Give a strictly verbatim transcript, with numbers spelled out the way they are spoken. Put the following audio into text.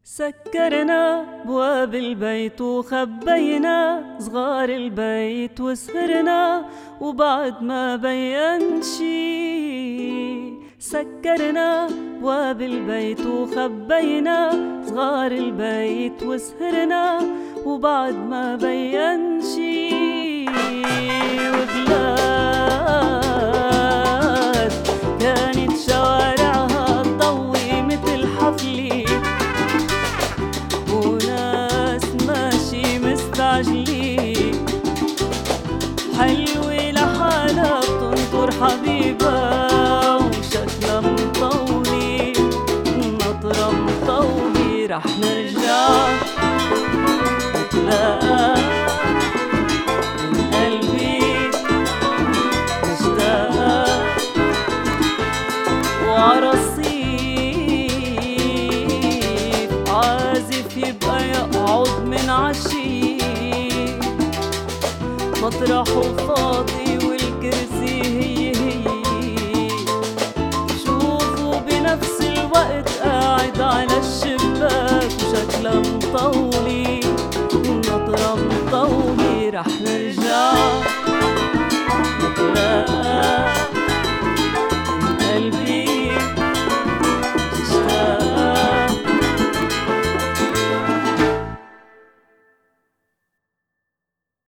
سكرنا بواب البيت وخبينا صغار البيت وسهرنا وبعد ما بين شي. سكرنا بواب البيت وخبينا صغار البيت وسهرنا وبعد ما بين شي. وبلاد كانت شوارعها تضوي مثل حفلي، وناس ماشي مستعجلين، حلوة لحالها بتنطر حبيبها وشكلها مطولي، نطرة مطولي. رح نرجع نتلاقى من قلبي مشتاقة وعرصيف عازف يبقى يقعد من عشي مطرحه فاضي